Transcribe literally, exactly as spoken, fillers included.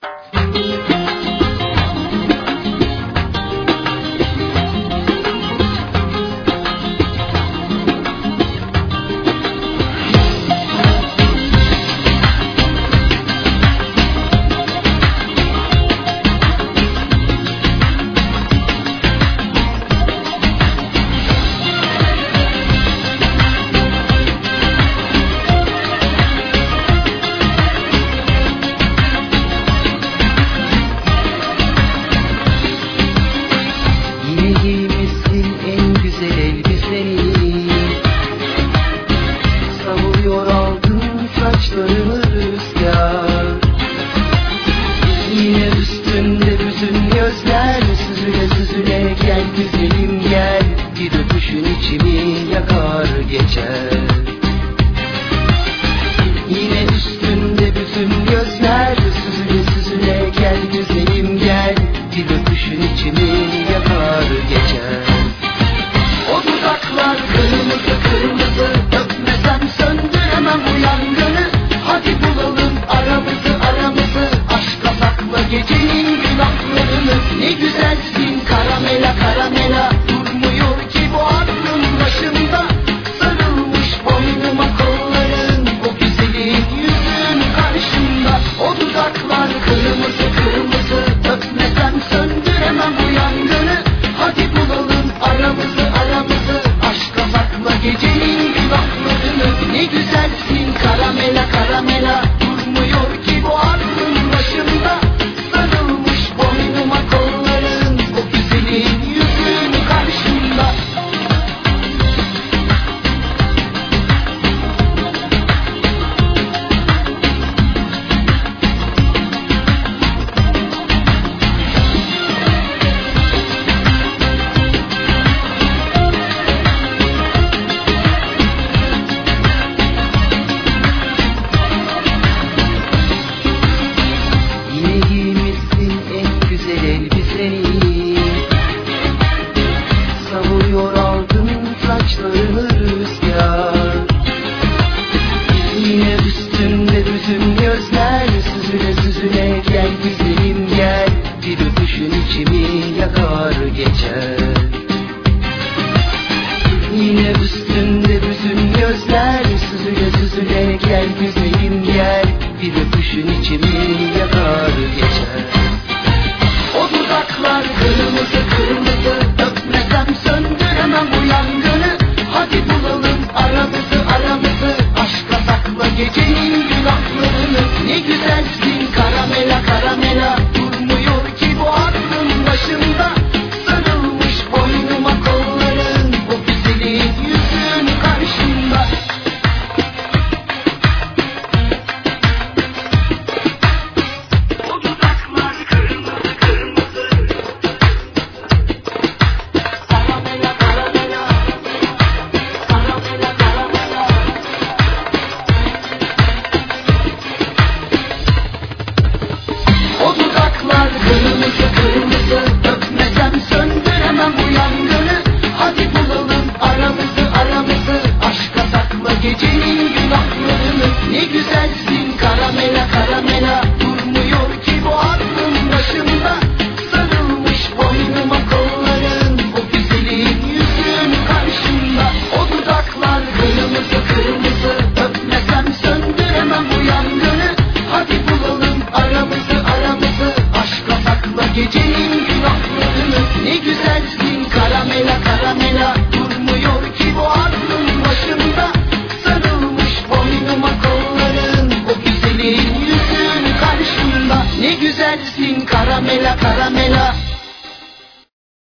Saçlarını rüzgar, yine üstünde bütün gözler, süzüle süzüle gel güzelim gel, bir öpüşün içimi yakar geçer. Yine üstünde bütün gözler, süzüle süzüle gel güzelim gel, bir öpüşün içimi yakar geçer. O dudaklar kırmızı kırmızı, öpmesem söndüremem bu yangını. Hadi bulalım aramızı aramızı, aşka sakla gecenin günahlarını. Ne güzelsin karamela karamela, durmuyor ki bu aklım başımda. Sarılmış boynuma kolların, o güzelin yüzün karşımda. O dudaklar kırmızı kırmızı, öpmesem söndüremem bu yangını. Hadi bulalım aramızı aramızı, aşka sakla gecenin günahlarını. Ne güzelsin karamela karamela, durmuyor ki bu aklım başımda. Sarılmış boynuma kolların, o güzelin yüzün karşımda. Savuruyor aldın saçlarını rüzgar, yine üstünde bütün gözler, süzüle süzüle gel güzelim gel, bir öpüşün içimi yakar geçer. Yine üstünde bütün gözler, süzüle süzüle gel güzelim gel, bir öpüşün içimi yakar geçer. O dudaklar kırmızı kırmızı, öpmesem söndüremem bu yangını. Hadi bulalım aramızı aramızı, aşka sakla gecenin günahlarını. Ne güzelsin karamela karamela, durmuyor ki bu aklım başımda. Sarılmış boynuma kolların, o güzelin yüzün karşımda. O dudaklar kırmızı kırmızı, öpmesem söndüremem bu yangını. Hadi bulalım aramızı aramızı, aşka sakla gecenin günahlarını. Ne güzelsin karamela karamela, durmuyor ki bu aklım başımda. Sarılmış boynuma kolların, o güzelin yüzün karşımda. O dudaklar kırmızı kırmızı, öpmesem söndüremem bu yangını. Hadi bulalım aramızı aramızı, aşka sakla gecenin günahlarını. Ne güzelsin karamela karamela, durmuyor ki bu aklım başımda. Sarılmış boynuma kolların, o güzelin yüzün karşımda. Ne güzelsin karamela karamela.